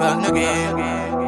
back again.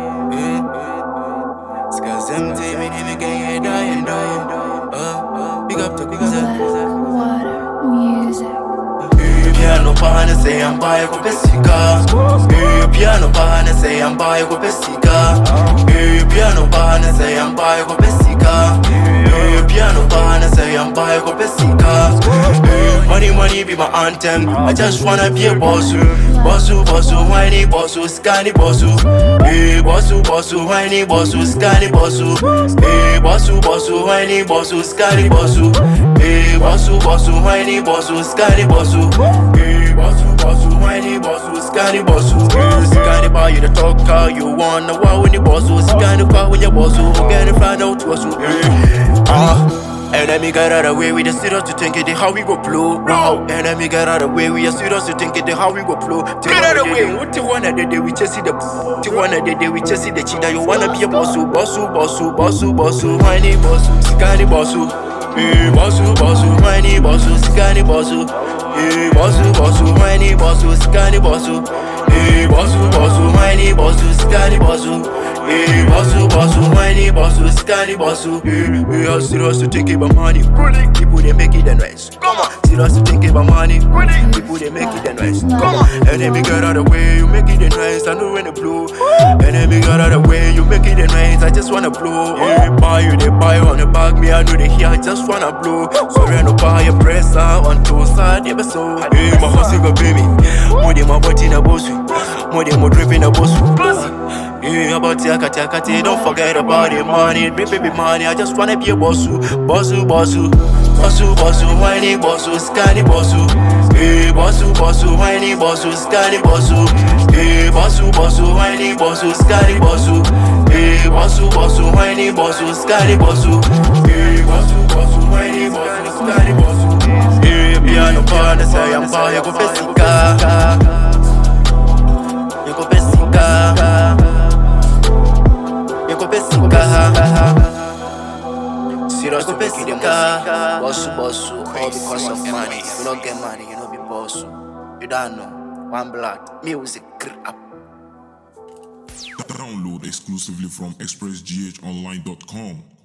Scars empty, me name again, dying. Big up to Kuza. Water music. Piano pan say I'm by a Pesica. Piano pan say I'm by a Pesica. Piano pan say I'm by a Pesica. Piano pan say I'm by a Pesica. Money be my anthem. I just wanna be a bossu. Bossu, whiny bossu, scanny bossu. Bossu, whiny bossu, scanny bossu. Bossu, whiny bossu, scanny bossu. Bossu, whiny bossu, scanny bossu. Bossu, whiny bossu, scanny bossu. Scanny bar, you the talker, you wanna wow when you bossu. Scanny car when you bossu, get it fly out to us. Enemy get out of the way, we just sit us to think it, how we go blow. Wow, enemy get out of the way, we just sit us to think it, how we go blow. Get out of the way, what you wanna do, we just see the you wanna do, we just see the cheetah. You wanna be a bossu, whiny bossu, scanny bossu. Bossu, whiny bossu, scanny bossu. Bossu, whiny bossu, scanny bossu. Bossu, whiny bossu, scanny bossu. Bossu, whiny bossu, scanny bossu. We are serious to take it by money. People they make it the noise. Come on, serious to take it by money. People they make it the noise. Come on, enemy get out of the way, you make it the noise. I know when to blow. Enemy get out of the way, you make it the noise. I just wanna blow. They buy you on the back, me I know they hear. I just wanna blow. Sorry, I no buy your pressure on two side, yeah, so. My hustle go baby. More than my body in a bossu. More than my drip in a bossu. About Yakati, don't forget about the money, baby money. I just wanna be a bossu, whiny bossu, scanny bossu. Bossu, whiny bossu, scanny bossu. Bossu, whiny bossu, scanny bossu. Bossu, whiny bossu, scanny bossu. Bossu, whiny bossu, scanny bossu. Piano pan say I'm by you go Pesica. You go Pesica. Serious to make it bossu, all because of money. You don't get money, you don't be bossu. You don't know. One blood, music, up. Download exclusively from expressghonline.com.